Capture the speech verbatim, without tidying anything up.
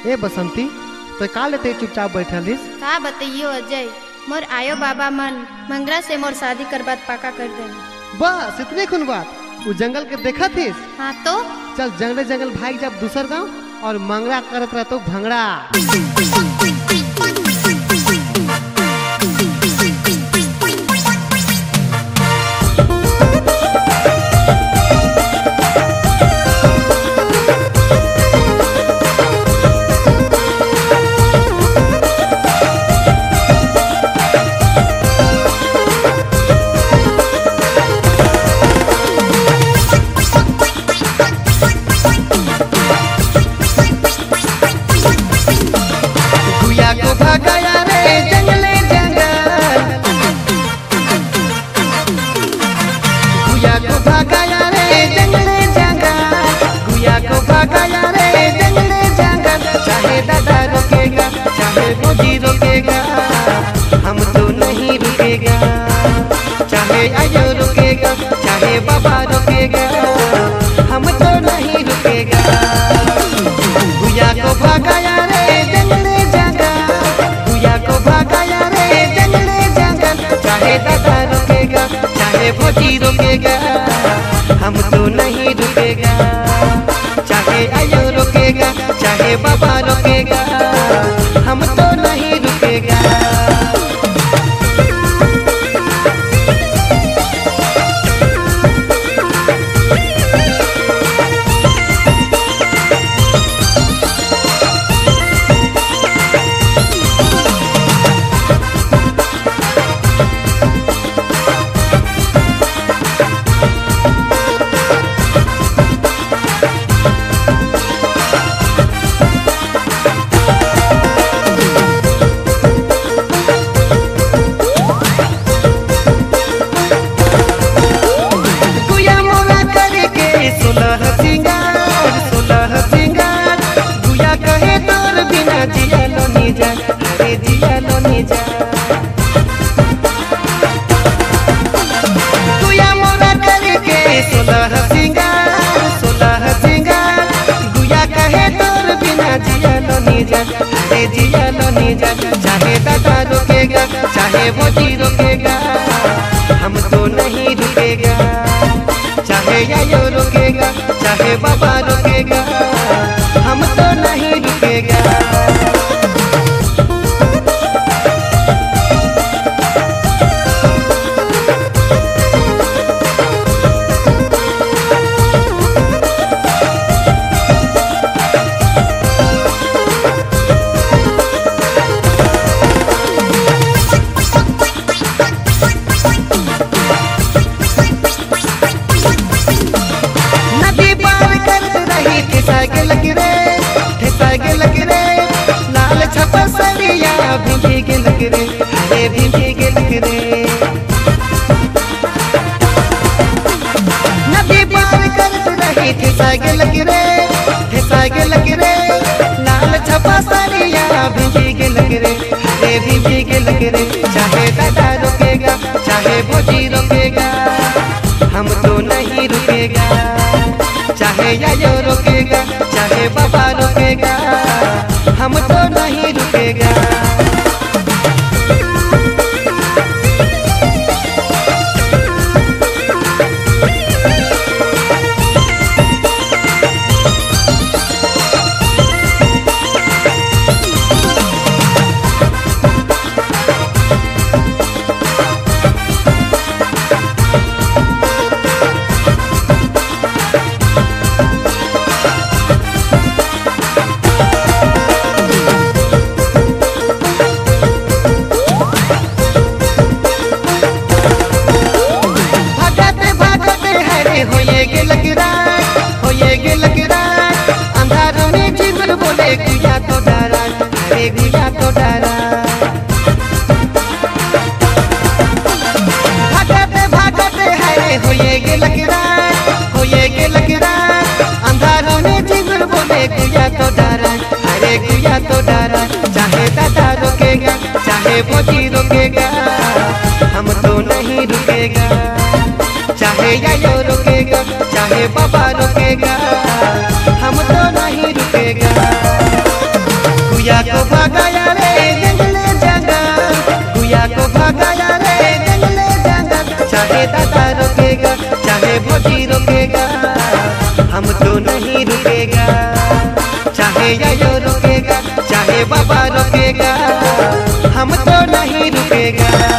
ए बसंती तो का लेते चुपचाप बैठल हिस? का बतइयो अजय, मोर आयो बाबा मन मंगरा से मोर शादी कर बात पाका कर दे। बस इतने खुन बात। वो जंगल के देखा थीस? हाँ तो चल जंगल जंगल भाग जब दूसर गांव और मंगरा करत रह तो भंगड़ा। हम तो नहीं रुकेगा, चाहे आयो रुकेगा, चाहे बाबा रुकेगा, हम तो नहीं रुकेगा। गुया को भगाया रे जंगले जंगल, गुया को भगाया रे जंगले जंगल, चाहे दादा रुकेगा, चाहे भोजी रुकेगा, हम तो नहीं रुकेगा। चाहे आयो रुकेगा, चाहे बाबा रुकेगा, हम तो नहीं रुकेगा। चाहे दादा रुकेगा, चाहे भोजी रुकेगा, हम तो नहीं रुकेगा। चाहे आयो रुकेगा, चाहे बाबा रुकेगा, हम तो नहीं रुकेगा। नदी पार करत रही ठेसा के लग रे, ठेसा के लग रे, लाल छपा साड़िया भिंजी के लग रे, अरे भिंजी के लग रे। चाहे दादा रुकेगा, चाहे भोजी रुकेगा, हम तो नहीं रुकेगा। चाहे आयो रुकेगा, चाहे बाबा रुकेगा, हम तो नहीं रुकेगा। गुया तो डरा, अरे गुया तो डरा, भागते भागते है होये गे लगरा, होये गे लगरा, अंधारों में जिगर बोले गुया तो डरा, अरे गुया तो डरा। चाहे दादा रुकेगा, चाहे भोजी रुकेगा, हम तो नहीं रुकेगा। चाहे आयो रुकेगा, चाहे बाबा रुकेगा, हम तो नहीं रुकेगा। भगाया रे जंगले जंगल, गुया को भगाया रे जंगले जंगल। चाहे दादा रोकेगा चाहे भौजी रोकेगा, हम तो नहीं रुकेगा। चाहे यायो रोकेगा चाहे बाबा रोकेगा, हम तो नहीं रुकेगा।